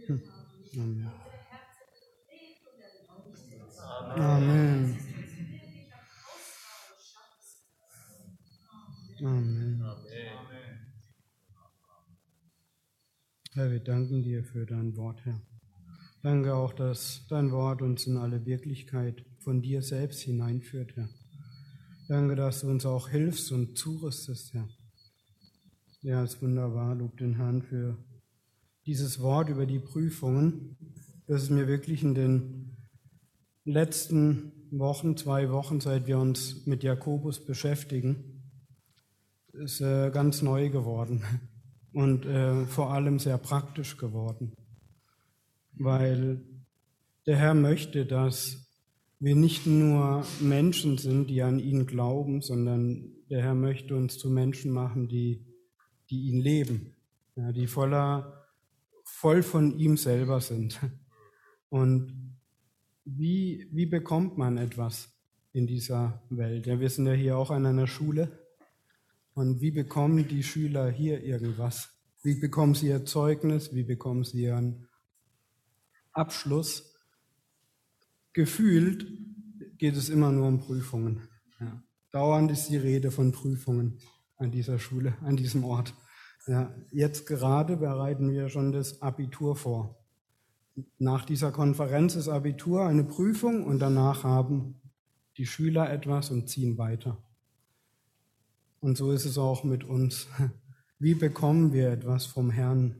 Amen. Amen. Amen. Herr, wir danken dir für dein Wort, Herr. Danke auch, dass dein Wort uns in alle Wirklichkeit von dir selbst hineinführt, Herr. Danke, dass du uns auch hilfst und zurüstest, Herr. Ja, es ist wunderbar. Lob den Herrn für dieses Wort über die Prüfungen. Das ist mir wirklich in den letzten Wochen, 2 Wochen, seit wir uns mit Jakobus beschäftigen, ist ganz neu geworden und vor allem sehr praktisch geworden, weil der Herr möchte, dass wir nicht nur Menschen sind, die an ihn glauben, sondern der Herr möchte uns zu Menschen machen, die ihn leben, ja, die voll von ihm selber sind. Und wie bekommt man etwas in dieser Welt? Ja, wir sind ja hier auch an einer Schule. Und wie bekommen die Schüler hier irgendwas? Wie bekommen sie ihr Zeugnis? Wie bekommen sie ihren Abschluss? Gefühlt geht es immer nur um Prüfungen. Ja. Dauernd ist die Rede von Prüfungen an dieser Schule, an diesem Ort. Ja, jetzt gerade bereiten wir schon das Abitur vor. Nach dieser Konferenz ist Abitur eine Prüfung und danach haben die Schüler etwas und ziehen weiter. Und so ist es auch mit uns. Wie bekommen wir etwas vom Herrn?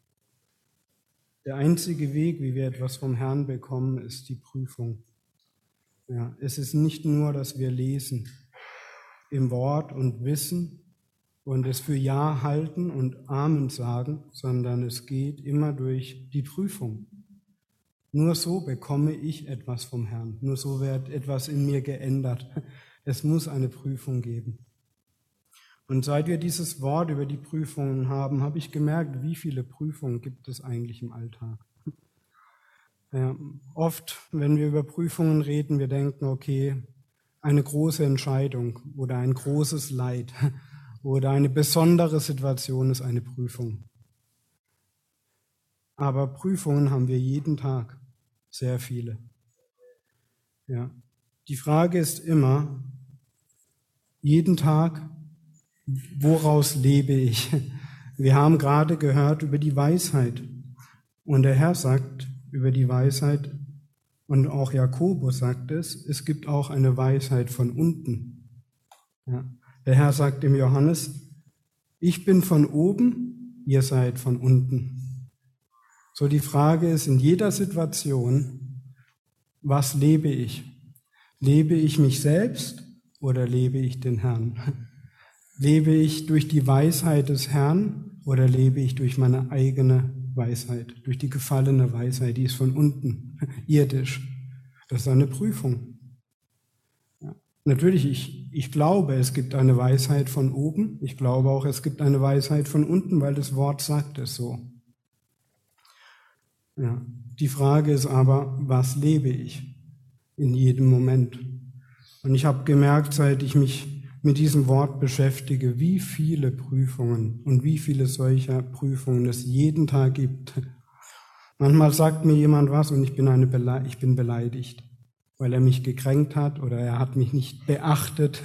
Der einzige Weg, wie wir etwas vom Herrn bekommen, ist die Prüfung. Ja, es ist nicht nur, dass wir lesen im Wort und wissen und es für Ja halten und Amen sagen, sondern es geht immer durch die Prüfung. Nur so bekomme ich etwas vom Herrn. Nur so wird etwas in mir geändert. Es muss eine Prüfung geben. Und seit wir dieses Wort über die Prüfungen haben, habe ich gemerkt, wie viele Prüfungen gibt es eigentlich im Alltag. Ja, oft, wenn wir über Prüfungen reden, wir denken, okay, eine große Entscheidung oder ein großes Leid oder eine besondere Situation ist eine Prüfung. Aber Prüfungen haben wir jeden Tag, sehr viele. Ja. Die Frage ist immer, jeden Tag, woraus lebe ich? Wir haben gerade gehört über die Weisheit. Und der Herr sagt über die Weisheit, und auch Jakobus sagt es gibt auch eine Weisheit von unten. Ja. Der Herr sagt im Johannes, ich bin von oben, ihr seid von unten. So die Frage ist in jeder Situation, was lebe ich? Lebe ich mich selbst oder lebe ich den Herrn? Lebe ich durch die Weisheit des Herrn oder lebe ich durch meine eigene Weisheit, durch die gefallene Weisheit, die ist von unten, irdisch. Das ist eine Prüfung. Ja. Natürlich, ich glaube, es gibt eine Weisheit von oben. Ich glaube auch, es gibt eine Weisheit von unten, weil das Wort sagt es so. Ja. Die Frage ist aber, was lebe ich in jedem Moment? Und ich habe gemerkt, seit ich mich mit diesem Wort beschäftige, wie viele Prüfungen und wie viele solcher Prüfungen es jeden Tag gibt. Manchmal sagt mir jemand was und ich bin beleidigt, weil er mich gekränkt hat oder er hat mich nicht beachtet.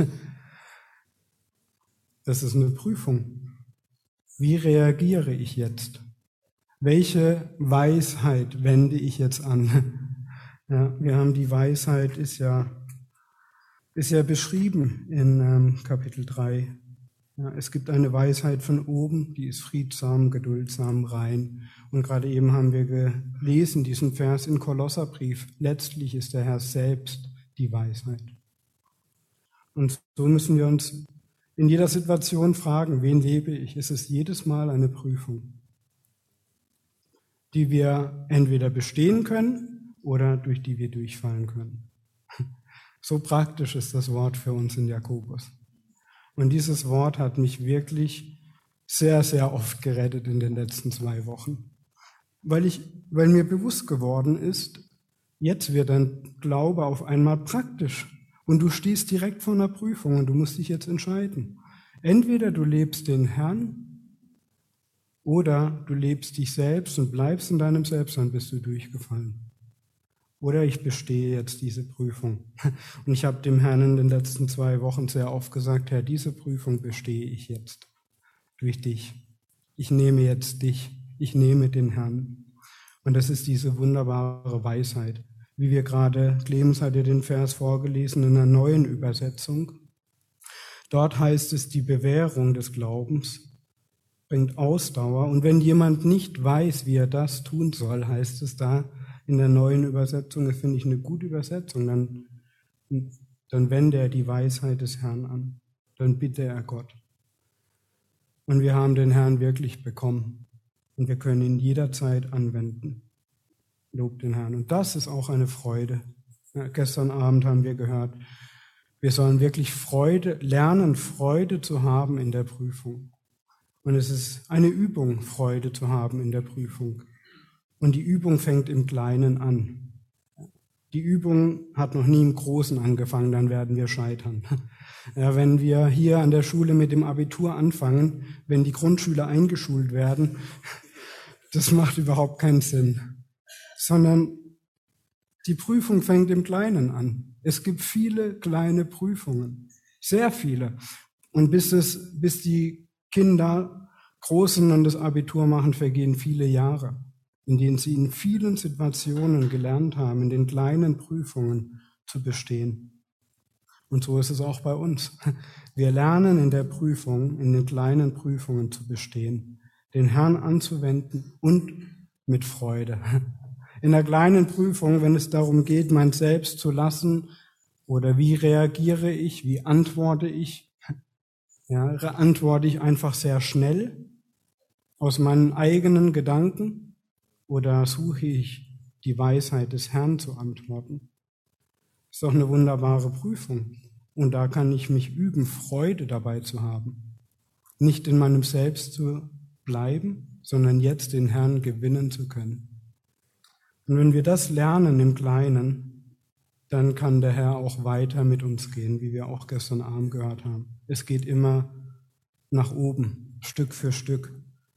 Das ist eine Prüfung. Wie reagiere ich jetzt? Welche Weisheit wende ich jetzt an? Ja, wir haben die Weisheit, ist ja beschrieben in Kapitel 3. Ja, es gibt eine Weisheit von oben, die ist friedsam, geduldsam, rein. Und gerade eben haben wir gelesen, diesen Vers im Kolosserbrief. Letztlich ist der Herr selbst die Weisheit. Und so müssen wir uns in jeder Situation fragen, wen lebe ich? Es ist jedes Mal eine Prüfung, die wir entweder bestehen können oder durch die wir durchfallen können. So praktisch ist das Wort für uns in Jakobus. Und dieses Wort hat mich wirklich sehr, sehr oft gerettet in den letzten 2 Wochen. Weil mir bewusst geworden ist, jetzt wird dein Glaube auf einmal praktisch. Und du stehst direkt vor einer Prüfung und du musst dich jetzt entscheiden. Entweder du lebst den Herrn Oder du lebst dich selbst und bleibst in deinem Selbst, dann bist du durchgefallen. Oder ich bestehe jetzt diese Prüfung. Und ich habe dem Herrn in den letzten 2 Wochen sehr oft gesagt, Herr, diese Prüfung bestehe ich jetzt durch dich. Ich nehme jetzt dich. Ich nehme den Herrn. Und das ist diese wunderbare Weisheit. Wie wir gerade, Clemens hat ja den Vers vorgelesen in einer neuen Übersetzung. Dort heißt es, die Bewährung des Glaubens bringt Ausdauer. Und wenn jemand nicht weiß, wie er das tun soll, heißt es da in der neuen Übersetzung, das finde ich eine gute Übersetzung, dann wende er die Weisheit des Herrn an. Dann bitte er Gott. Und wir haben den Herrn wirklich bekommen. Und wir können ihn jederzeit anwenden. Lob den Herrn. Und das ist auch eine Freude. Ja, gestern Abend haben wir gehört, wir sollen wirklich lernen, Freude zu haben in der Prüfung. Und es ist eine Übung, Freude zu haben in der Prüfung. Und die Übung fängt im Kleinen an. Die Übung hat noch nie im Großen angefangen, dann werden wir scheitern. Ja, wenn wir hier an der Schule mit dem Abitur anfangen, wenn die Grundschüler eingeschult werden, das macht überhaupt keinen Sinn. Sondern die Prüfung fängt im Kleinen an. Es gibt viele kleine Prüfungen, sehr viele. Und bis die Kinder groß sind und das Abitur machen, vergehen viele Jahre, in denen sie in vielen Situationen gelernt haben, in den kleinen Prüfungen zu bestehen. Und so ist es auch bei uns. Wir lernen in der Prüfung, in den kleinen Prüfungen zu bestehen, den Herrn anzuwenden und mit Freude. In der kleinen Prüfung, wenn es darum geht, mein Selbst zu lassen, oder wie reagiere ich, wie antworte ich, ja, antworte ich einfach sehr schnell aus meinen eigenen Gedanken oder suche ich die Weisheit des Herrn zu antworten? Das ist doch eine wunderbare Prüfung. Und da kann ich mich üben, Freude dabei zu haben. Nicht in meinem Selbst zu bleiben, sondern jetzt den Herrn gewinnen zu können. Und wenn wir das lernen im Kleinen, dann kann der Herr auch weiter mit uns gehen, wie wir auch gestern Abend gehört haben. Es geht immer nach oben, Stück für Stück.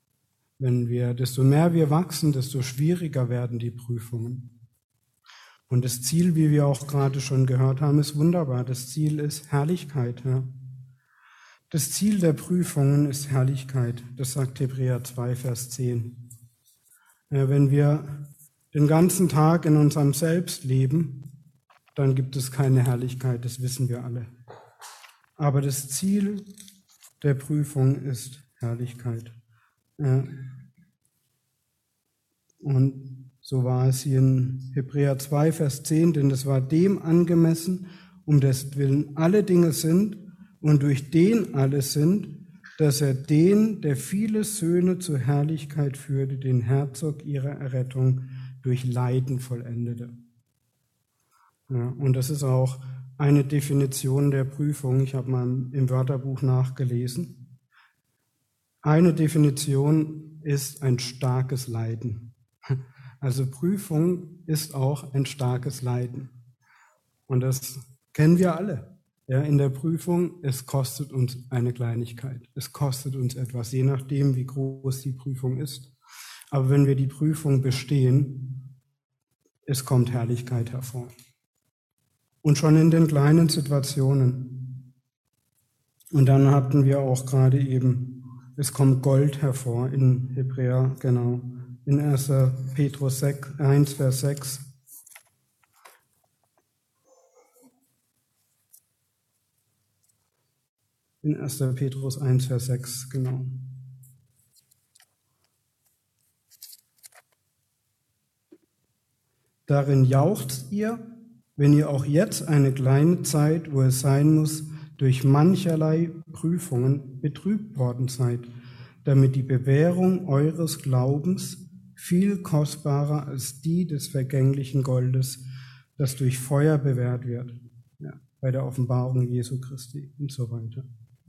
Desto mehr wir wachsen, desto schwieriger werden die Prüfungen. Und das Ziel, wie wir auch gerade schon gehört haben, ist wunderbar. Das Ziel ist Herrlichkeit. Ja. Das Ziel der Prüfungen ist Herrlichkeit. Das sagt Hebräer 2, Vers 10. Ja, wenn wir den ganzen Tag in unserem Selbst leben, dann gibt es keine Herrlichkeit, das wissen wir alle. Aber das Ziel der Prüfung ist Herrlichkeit. Ja. Und so war es hier in Hebräer 2, Vers 10, denn es war dem angemessen, um dessen Willen alle Dinge sind und durch den alle sind, dass er den, der viele Söhne zur Herrlichkeit führte, den Herzog ihrer Errettung durch Leiden vollendete. Ja, und das ist auch eine Definition der Prüfung. Ich habe mal im Wörterbuch nachgelesen. Eine Definition ist ein starkes Leiden. Also Prüfung ist auch ein starkes Leiden. Und das kennen wir alle. Ja, in der Prüfung, es kostet uns eine Kleinigkeit. Es kostet uns etwas, je nachdem, wie groß die Prüfung ist. Aber wenn wir die Prüfung bestehen, es kommt Herrlichkeit hervor. Und schon in den kleinen Situationen. Und dann hatten wir auch gerade eben, es kommt Gold hervor in Hebräer, genau. In 1. Petrus 1, Vers 6. In 1. Petrus 1, Vers 6, genau. Darin jauchzt ihr, wenn ihr auch jetzt eine kleine Zeit, wo es sein muss, durch mancherlei Prüfungen betrübt worden seid, damit die Bewährung eures Glaubens viel kostbarer als die des vergänglichen Goldes, das durch Feuer bewährt wird, ja, bei der Offenbarung Jesu Christi und so weiter.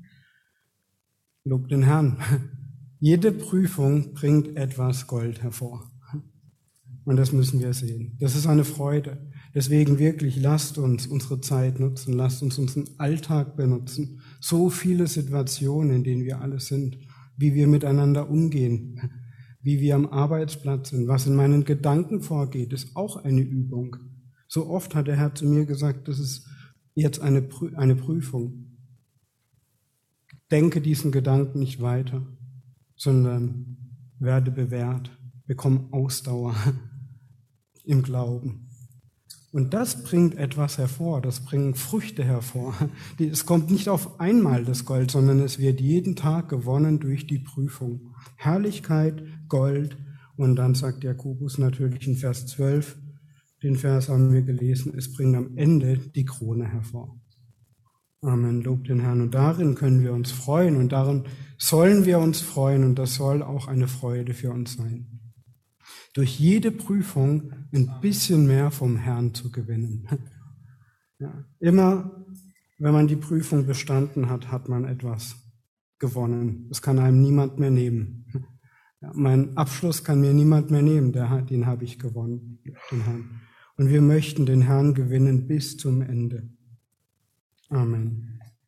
Lob den Herrn. Jede Prüfung bringt etwas Gold hervor. Und das müssen wir sehen. Das ist eine Freude. Deswegen wirklich, lasst uns unsere Zeit nutzen, lasst uns unseren Alltag benutzen. So viele Situationen, in denen wir alle sind. wie wir miteinander umgehen, wie wir am Arbeitsplatz sind, was in meinen Gedanken vorgeht, ist auch eine Übung. So oft hat der Herr zu mir gesagt, das ist jetzt eine Prüfung. Denke diesen Gedanken nicht weiter, sondern werde bewährt, bekomme Ausdauer im Glauben. Und das bringt etwas hervor, das bringt Früchte hervor. Es kommt nicht auf einmal das Gold, sondern es wird jeden Tag gewonnen durch die Prüfung. Herrlichkeit, Gold, und dann sagt Jakobus natürlich in Vers 12, den Vers haben wir gelesen, es bringt am Ende die Krone hervor. Amen, lob den Herrn. Und darin können wir uns freuen und darin sollen wir uns freuen und das soll auch eine Freude für uns sein. Durch jede Prüfung ein bisschen mehr vom Herrn zu gewinnen. Ja, immer, wenn man die Prüfung bestanden hat, hat man etwas gewonnen. Das kann einem niemand mehr nehmen. Ja, meinen Abschluss kann mir niemand mehr nehmen, den habe ich gewonnen, den Herrn. Und wir möchten den Herrn gewinnen bis zum Ende. Amen.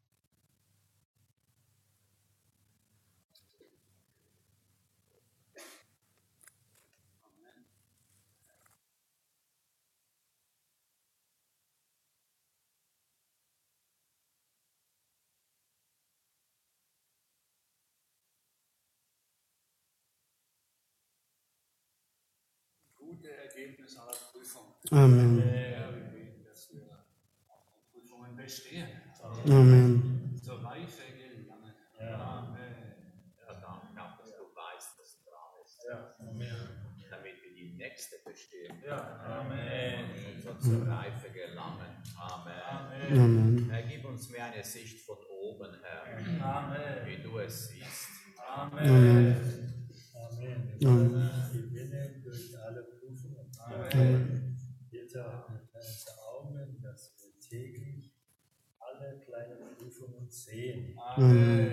Gute Ergebnis aller Prüfungen. Amen. Herr, wir beten, dass wir auch die Prüfungen bestehen. Amen. Zur Reife gelangen. Amen. Ja, danke auch, dass du weißt, dass du dran ist. Ja. Amen. Damit wir die nächste bestehen. Ja. Amen. Und so zur Reife gelangen. Amen. Amen. Herr, gib uns mehr eine Sicht von oben, Herr. Amen. Wie du es siehst. Amen. Amen. Amen. Amen. Gewinnen durch alle Prüfungen. Amen. Bitte öffne unsere Augen, dass wir täglich alle kleinen Prüfungen sehen. Amen.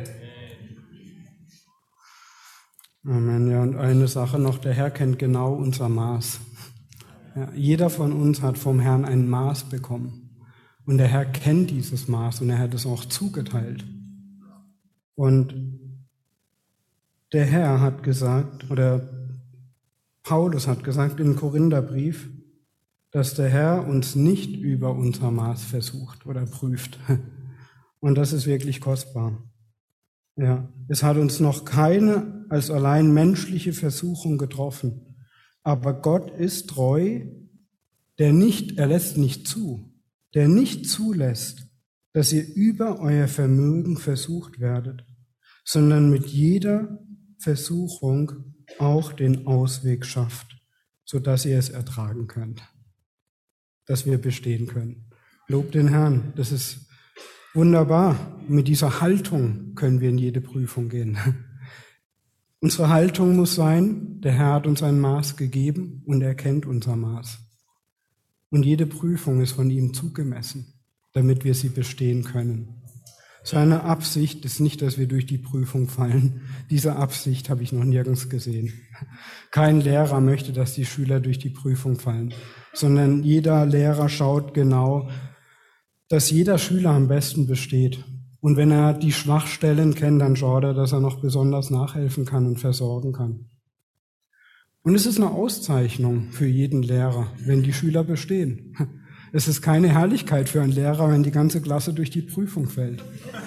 Amen. Ja, und eine Sache noch, der Herr kennt genau unser Maß. Ja, jeder von uns hat vom Herrn ein Maß bekommen. Und der Herr kennt dieses Maß und er hat es auch zugeteilt. Und der Herr hat gesagt, oder Paulus hat gesagt im Korintherbrief, dass der Herr uns nicht über unser Maß versucht oder prüft. Und das ist wirklich kostbar. Ja, es hat uns noch keine als allein menschliche Versuchung getroffen. Aber Gott ist treu, er lässt nicht zu, der nicht zulässt, dass ihr über euer Vermögen versucht werdet, sondern mit jeder Versuchung auch den Ausweg schafft, sodass ihr es ertragen könnt, dass wir bestehen können. Lob den Herrn, das ist wunderbar. Mit dieser Haltung können wir in jede Prüfung gehen. Unsere Haltung muss sein, der Herr hat uns ein Maß gegeben und er kennt unser Maß. Und jede Prüfung ist von ihm zugemessen, damit wir sie bestehen können. Seine Absicht ist nicht, dass wir durch die Prüfung fallen. Diese Absicht habe ich noch nirgends gesehen. Kein Lehrer möchte, dass die Schüler durch die Prüfung fallen, sondern jeder Lehrer schaut genau, dass jeder Schüler am besten besteht. Und wenn er die Schwachstellen kennt, dann schaut er, dass er noch besonders nachhelfen kann und versorgen kann. Und es ist eine Auszeichnung für jeden Lehrer, wenn die Schüler bestehen. Es ist keine Herrlichkeit für einen Lehrer, wenn die ganze Klasse durch die Prüfung fällt.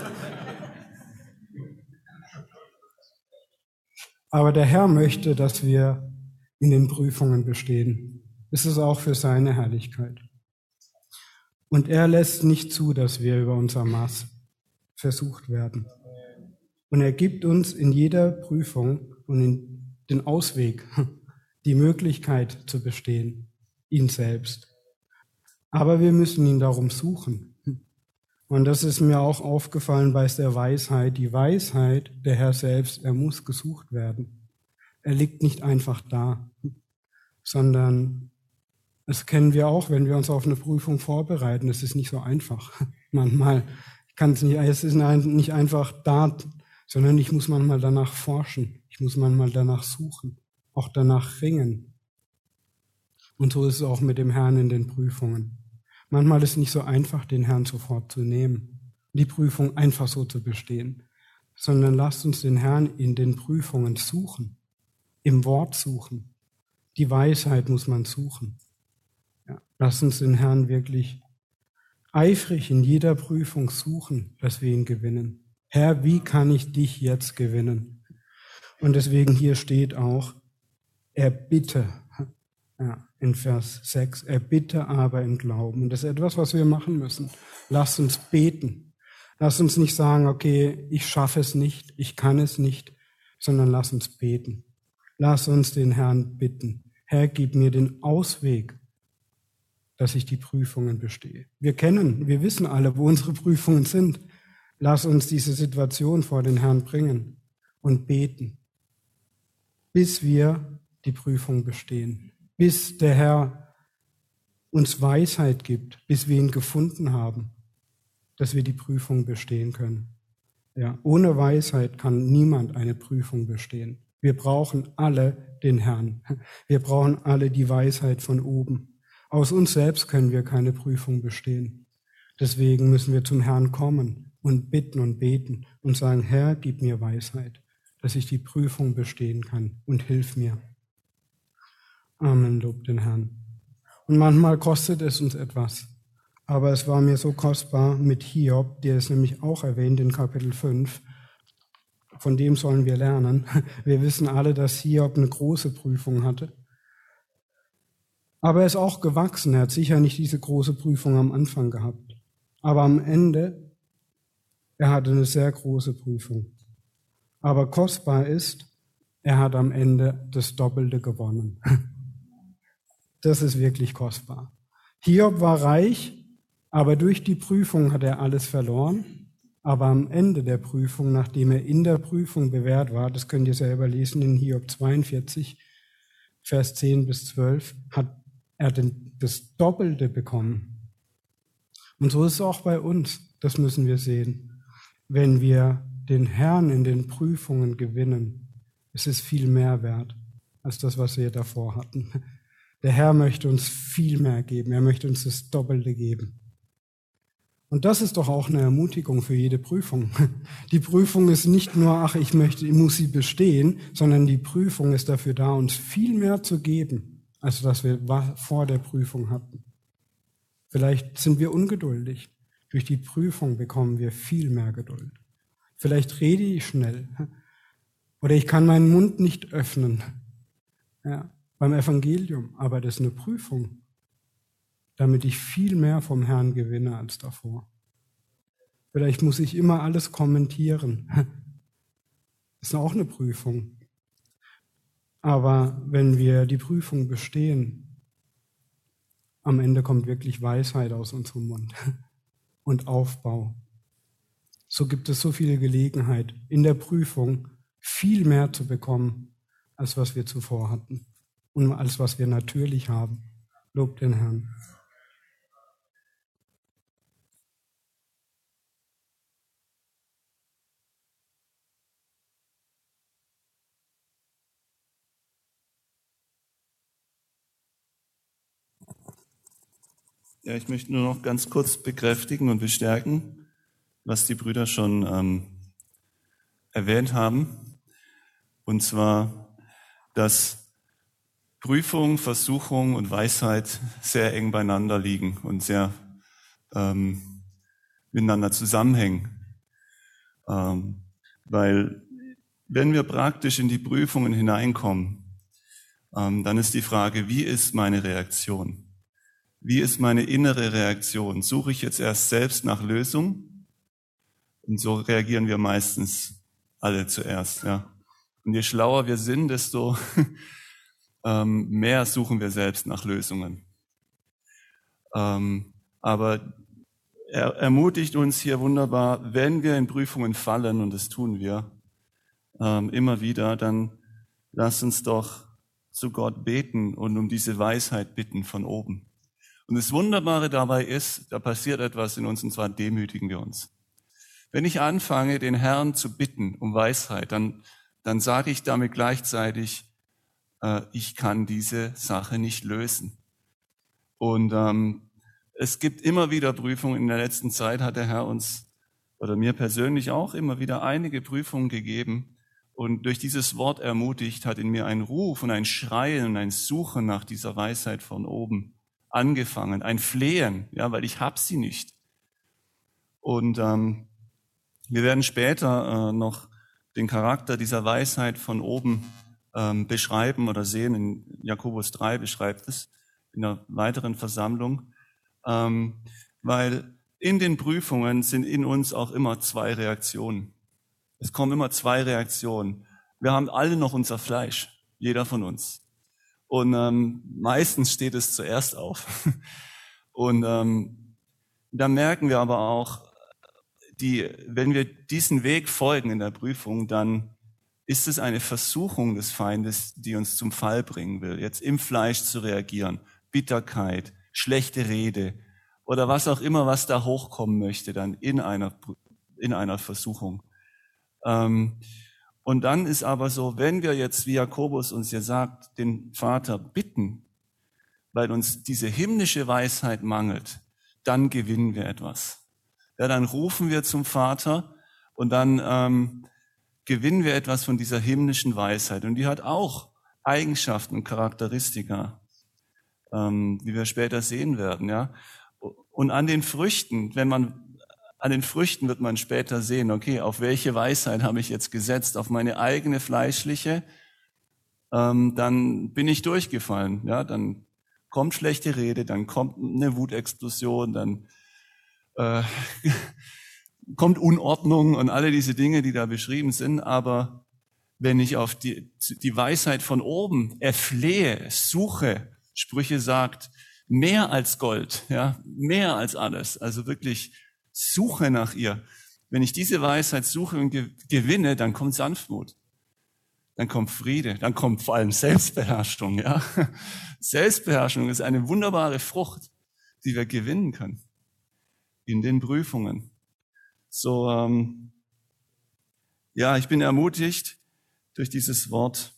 Aber der Herr möchte, dass wir in den Prüfungen bestehen. Es ist auch für seine Herrlichkeit. Und er lässt nicht zu, dass wir über unser Maß versucht werden. Und er gibt uns in jeder Prüfung und in den Ausweg, die Möglichkeit zu bestehen, ihn selbst. Aber wir müssen ihn darum suchen. Und das ist mir auch aufgefallen bei der Weisheit. Die Weisheit, der Herr selbst, er muss gesucht werden. Er liegt nicht einfach da, sondern das kennen wir auch, wenn wir uns auf eine Prüfung vorbereiten. Es ist nicht so einfach. Manchmal es ist nicht einfach da, sondern ich muss manchmal danach forschen. Ich muss manchmal danach suchen, auch danach ringen. Und so ist es auch mit dem Herrn in den Prüfungen. Manchmal ist es nicht so einfach, den Herrn sofort zu nehmen, die Prüfung einfach so zu bestehen. sondern lasst uns den Herrn in den Prüfungen suchen, im Wort suchen. Die Weisheit muss man suchen. Ja, lasst uns den Herrn wirklich eifrig in jeder Prüfung suchen, dass wir ihn gewinnen. Herr, wie kann ich dich jetzt gewinnen? Und deswegen hier steht auch, erbitte, ja, in Vers 6, erbitte aber im Glauben. Und das ist etwas, was wir machen müssen. Lasst uns beten. Lasst uns nicht sagen, okay, ich schaffe es nicht, ich kann es nicht, sondern lasst uns beten. Lasst uns den Herrn bitten. Herr, gib mir den Ausweg, dass ich die Prüfungen bestehe. Wir wissen alle, wo unsere Prüfungen sind. Lass uns diese Situation vor den Herrn bringen und beten, bis wir die Prüfung bestehen, bis der Herr uns Weisheit gibt, bis wir ihn gefunden haben, dass wir die Prüfung bestehen können. Ja, ohne Weisheit kann niemand eine Prüfung bestehen. Wir brauchen alle den Herrn. Wir brauchen alle die Weisheit von oben. Aus uns selbst können wir keine Prüfung bestehen. Deswegen müssen wir zum Herrn kommen und bitten und beten und sagen, Herr, gib mir Weisheit, dass ich die Prüfung bestehen kann und hilf mir. Amen, lob den Herrn. Und manchmal kostet es uns etwas. Aber es war mir so kostbar mit Hiob, der ist nämlich auch erwähnt in Kapitel 5. Von dem sollen wir lernen. Wir wissen alle, dass Hiob eine große Prüfung hatte. Aber er ist auch gewachsen. Er hat sicher nicht diese große Prüfung am Anfang gehabt. Aber am Ende, er hatte eine sehr große Prüfung. Aber kostbar ist, er hat am Ende das Doppelte gewonnen. Das ist wirklich kostbar. Hiob war reich, aber durch die Prüfung hat er alles verloren. Aber am Ende der Prüfung, nachdem er in der Prüfung bewährt war, das könnt ihr selber lesen in Hiob 42, Vers 10 bis 12, hat er das Doppelte bekommen. Und so ist es auch bei uns, das müssen wir sehen. Wenn wir den Herrn in den Prüfungen gewinnen, ist es viel mehr wert als das, was wir davor hatten. Der Herr möchte uns viel mehr geben, er möchte uns das Doppelte geben. Und das ist doch auch eine Ermutigung für jede Prüfung. Die Prüfung ist nicht nur, ich muss sie bestehen, sondern die Prüfung ist dafür da, uns viel mehr zu geben, als was wir vor der Prüfung hatten. Vielleicht sind wir ungeduldig. Durch die Prüfung bekommen wir viel mehr Geduld. Vielleicht rede ich schnell. Oder ich kann meinen Mund nicht öffnen. Ja, beim Evangelium. Aber das ist eine Prüfung, damit ich viel mehr vom Herrn gewinne als davor. Vielleicht muss ich immer alles kommentieren. Das ist auch eine Prüfung. Aber wenn wir die Prüfung bestehen, am Ende kommt wirklich Weisheit aus unserem Mund und Aufbau. So gibt es so viele Gelegenheit, in der Prüfung viel mehr zu bekommen, als was wir zuvor hatten und als was wir natürlich haben. Lob den Herrn. Ja, ich möchte nur noch ganz kurz bekräftigen und bestärken, was die Brüder schon erwähnt haben. Und zwar, dass Prüfung, Versuchung und Weisheit sehr eng beieinander liegen und sehr miteinander zusammenhängen. Weil wenn wir praktisch in die Prüfungen hineinkommen, dann ist die Frage, wie ist meine Reaktion? Wie ist meine innere Reaktion? Suche ich jetzt erst selbst nach Lösung? Und so reagieren wir meistens alle zuerst. Ja. Und je schlauer wir sind, desto mehr suchen wir selbst nach Lösungen. Aber er ermutigt uns hier wunderbar, wenn wir in Prüfungen fallen, und das tun wir immer wieder, dann lasst uns doch zu Gott beten und um diese Weisheit bitten von oben. Und das Wunderbare dabei ist, da passiert etwas in uns, und zwar demütigen wir uns. Wenn ich anfange, den Herrn zu bitten um Weisheit, dann sage ich damit gleichzeitig, ich kann diese Sache nicht lösen. Und es gibt immer wieder Prüfungen. In der letzten Zeit hat der Herr uns oder mir persönlich auch immer wieder einige Prüfungen gegeben und durch dieses Wort ermutigt hat in mir ein Ruf und ein Schreien und ein Suchen nach dieser Weisheit von oben angefangen, ein Flehen, ja, weil ich hab sie nicht. Und wir werden später noch den Charakter dieser Weisheit von oben beschreiben oder sehen. In Jakobus 3 beschreibt es in einer weiteren Versammlung, weil in den Prüfungen sind in uns auch immer zwei Reaktionen. Es kommen immer zwei Reaktionen. Wir haben alle noch unser Fleisch, jeder von uns. Und meistens steht es zuerst auf. Und da merken wir aber auch, wenn wir diesen Weg folgen in der Prüfung, dann ist es eine Versuchung des Feindes, die uns zum Fall bringen will, jetzt im Fleisch zu reagieren. Bitterkeit, schlechte Rede oder was auch immer, was da hochkommen möchte, dann in einer Versuchung. Und dann ist aber so, wenn wir jetzt, wie Jakobus uns hier sagt, den Vater bitten, weil uns diese himmlische Weisheit mangelt, dann gewinnen wir etwas. Ja, dann rufen wir zum Vater und dann gewinnen wir etwas von dieser himmlischen Weisheit. Und die hat auch Eigenschaften und Charakteristika, wie wir später sehen werden. Ja. Und an den Früchten, wird man später sehen, okay, auf welche Weisheit habe ich jetzt gesetzt? Auf meine eigene fleischliche? Dann bin ich durchgefallen. Ja, dann kommt schlechte Rede, dann kommt eine Wutexplosion, dann kommt Unordnung und alle diese Dinge, die da beschrieben sind. Aber wenn ich auf die Weisheit von oben erflehe, suche, Sprüche sagt, mehr als Gold, ja, mehr als alles, also wirklich suche nach ihr. Wenn ich diese Weisheit suche und gewinne, dann kommt Sanftmut, dann kommt Friede, dann kommt vor allem Selbstbeherrschung, ja. Selbstbeherrschung ist eine wunderbare Frucht, die wir gewinnen können in den Prüfungen. So, ja, ich bin ermutigt durch dieses Wort,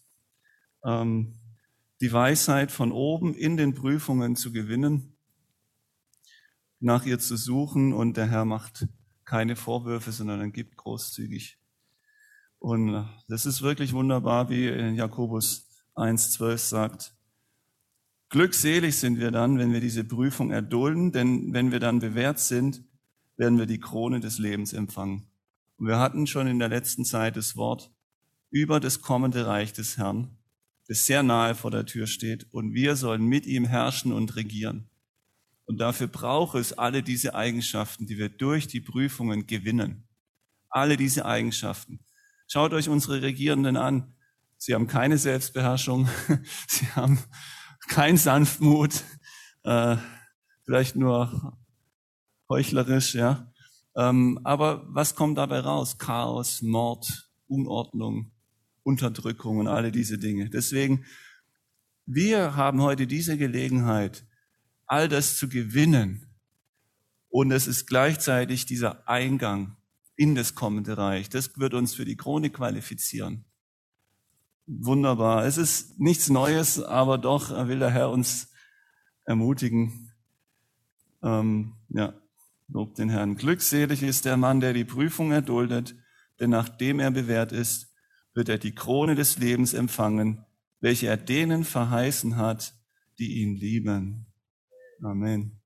die Weisheit von oben in den Prüfungen zu gewinnen, nach ihr zu suchen, und der Herr macht keine Vorwürfe, sondern er gibt großzügig. Und das ist wirklich wunderbar, wie Jakobus 1,12 sagt. Glückselig sind wir dann, wenn wir diese Prüfung erdulden, denn wenn wir dann bewährt sind, werden wir die Krone des Lebens empfangen. Und wir hatten schon in der letzten Zeit das Wort über das kommende Reich des Herrn, das sehr nahe vor der Tür steht, und wir sollen mit ihm herrschen und regieren. Und dafür braucht es alle diese Eigenschaften, die wir durch die Prüfungen gewinnen. Alle diese Eigenschaften. Schaut euch unsere Regierenden an. Sie haben keine Selbstbeherrschung, sie haben kein Sanftmut, vielleicht nur heuchlerisch, ja. Aber was kommt dabei raus? Chaos, Mord, Unordnung, Unterdrückung und alle diese Dinge. Deswegen, wir haben heute diese Gelegenheit, all das zu gewinnen. Und es ist gleichzeitig dieser Eingang in das kommende Reich. Das wird uns für die Krone qualifizieren. Wunderbar. Es ist nichts Neues, aber doch will der Herr uns ermutigen. Ja, lobt den Herrn. Glückselig ist der Mann, der die Prüfung erduldet, denn nachdem er bewährt ist, wird er die Krone des Lebens empfangen, welche er denen verheißen hat, die ihn lieben. Amen.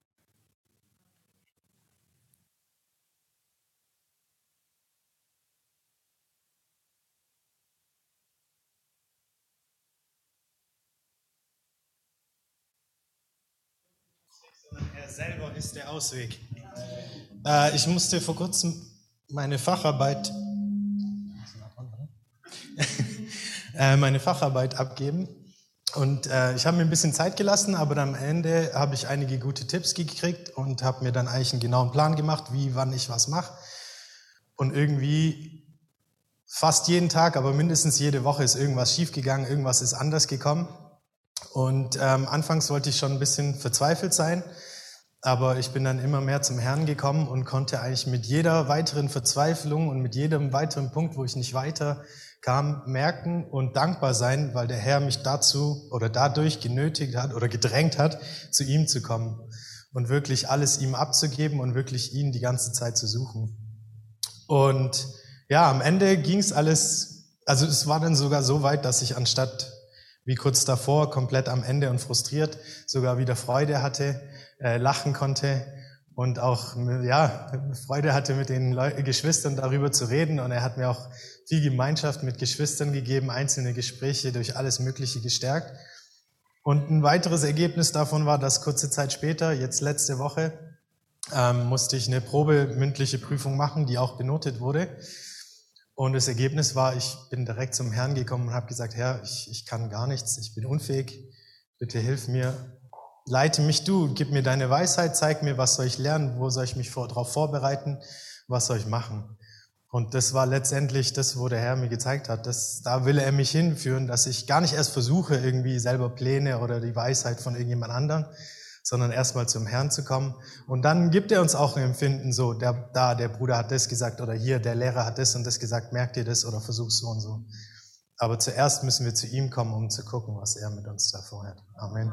Er selber ist der Ausweg. Ich musste vor kurzem meine Facharbeit abgeben. Und ich habe mir ein bisschen Zeit gelassen, aber dann am Ende habe ich einige gute Tipps gekriegt und habe mir dann eigentlich einen genauen Plan gemacht, wie, wann ich was mache. Und irgendwie fast jeden Tag, aber mindestens jede Woche ist irgendwas schiefgegangen, irgendwas ist anders gekommen. Und anfangs wollte ich schon ein bisschen verzweifelt sein, aber ich bin dann immer mehr zum Herrn gekommen und konnte eigentlich mit jeder weiteren Verzweiflung und mit jedem weiteren Punkt, wo ich nicht weiter kam, merken und dankbar sein, weil der Herr mich dazu oder dadurch genötigt hat oder gedrängt hat, zu ihm zu kommen und wirklich alles ihm abzugeben und wirklich ihn die ganze Zeit zu suchen. Und ja, am Ende ging es alles, also es war dann sogar so weit, dass ich anstatt wie kurz davor komplett am Ende und frustriert sogar wieder Freude hatte, lachen konnte und auch Freude hatte, mit den Geschwistern darüber zu reden. Und er hat mir auch viel Gemeinschaft mit Geschwistern gegeben, einzelne Gespräche durch alles Mögliche gestärkt. Und ein weiteres Ergebnis davon war, dass kurze Zeit später, jetzt letzte Woche, musste ich eine mündliche Prüfung machen, die auch benotet wurde. Und das Ergebnis war, ich bin direkt zum Herrn gekommen und habe gesagt, Herr, ich kann gar nichts, ich bin unfähig, bitte hilf mir, leite mich du, gib mir deine Weisheit, zeig mir, was soll ich lernen, wo soll ich mich darauf vorbereiten, was soll ich machen. Und das war letztendlich das, wo der Herr mir gezeigt hat, da will er mich hinführen, dass ich gar nicht erst versuche, irgendwie selber Pläne oder die Weisheit von irgendjemand anderem, sondern erstmal zum Herrn zu kommen. Und dann gibt er uns auch ein Empfinden, so, der Bruder hat das gesagt oder hier, der Lehrer hat das und das gesagt, merkt ihr das oder versuch's so und so. Aber zuerst müssen wir zu ihm kommen, um zu gucken, was er mit uns da vorhat. Amen.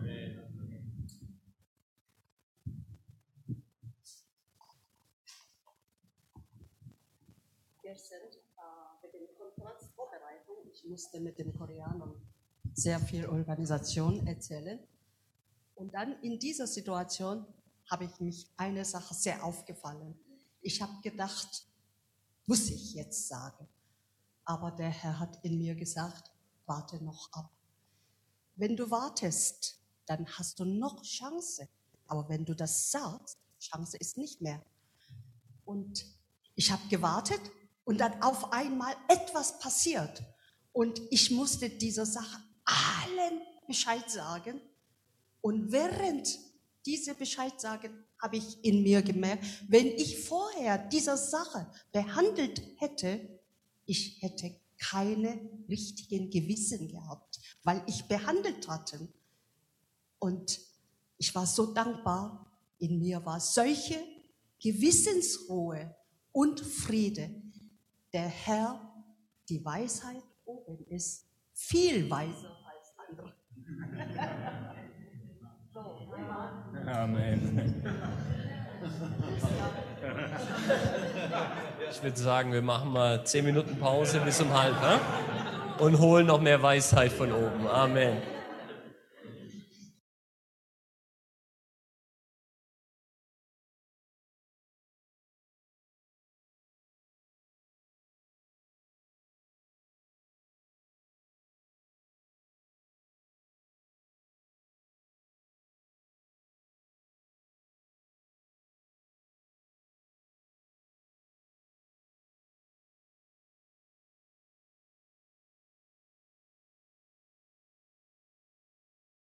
Wir sind bei der Konferenzvorbereitung. Ich musste mit den Koreanern sehr viel Organisation erzählen. Und dann in dieser Situation habe ich mich eine Sache sehr aufgefallen. Ich habe gedacht, muss ich jetzt sagen. Aber der Herr hat in mir gesagt, warte noch ab. Wenn du wartest, dann hast du noch Chance. Aber wenn du das sagst, Chance ist nicht mehr. Und ich habe gewartet und dann auf einmal etwas passiert. Und ich musste dieser Sache allen Bescheid sagen. Und während diese Bescheid sagen, habe ich in mir gemerkt, wenn ich vorher diese Sache behandelt hätte, ich hätte keine richtigen Gewissen gehabt, weil ich behandelt hatte. Und ich war so dankbar, in mir war solche Gewissensruhe und Friede. Der Herr, die Weisheit oben ist viel weiser als andere. Amen. Ich würde sagen, wir machen mal 10 Minuten Pause bis um 12:30, ne? Und holen noch mehr Weisheit von oben. Amen.